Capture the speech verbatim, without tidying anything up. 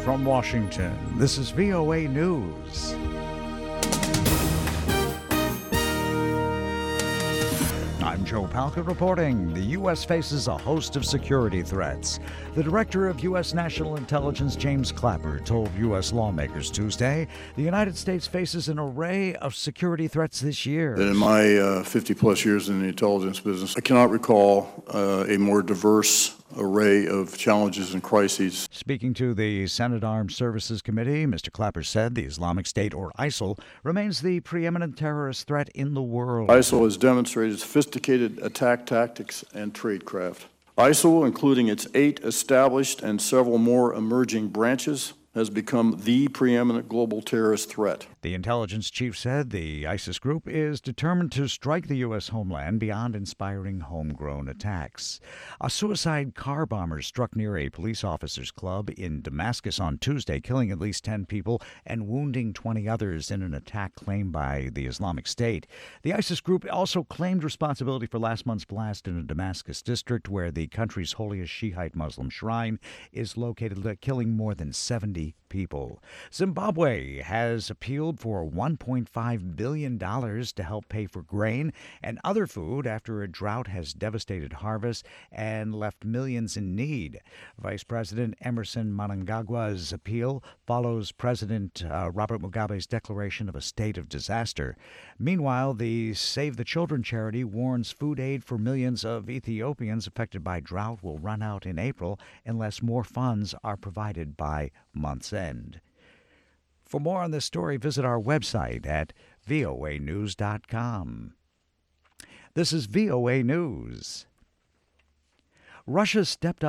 from Washington, this is V O A News. I'm Joe Palca reporting. The U S faces a host of security threats. The director of U S National Intelligence, James Clapper, told U S lawmakers Tuesday the United States faces an array of security threats this year. In my uh, fifty-plus years in the intelligence business, I cannot recall uh, a more diverse array of challenges and crises. Speaking to the Senate Armed Services Committee, Mister Clapper said the Islamic State, or ISIL, remains the preeminent terrorist threat in the world. ISIL has demonstrated sophisticated attack tactics and tradecraft. ISIL, including its eight established and several more emerging branches, has become the preeminent global terrorist threat. The intelligence chief said the ISIS group is determined to strike the U S homeland beyond inspiring homegrown attacks. A suicide car bomber struck near a police officers' club in Damascus on Tuesday, killing at least ten people and wounding twenty others in an attack claimed by the Islamic State. The ISIS group also claimed responsibility for last month's blast in a Damascus district where the country's holiest Shiite Muslim shrine is located, killing more than seventy people. Zimbabwe has appealed for one point five billion dollars to help pay for grain and other food after a drought has devastated harvests and left millions in need. Vice President Emerson Mnangagwa's appeal follows President uh, Robert Mugabe's declaration of a state of disaster. Meanwhile, the Save the Children charity warns food aid for millions of Ethiopians affected by drought will run out in April unless more funds are provided by month's end. For more on this story, visit our website at V O A news dot com. This is V O A News. Russia stepped up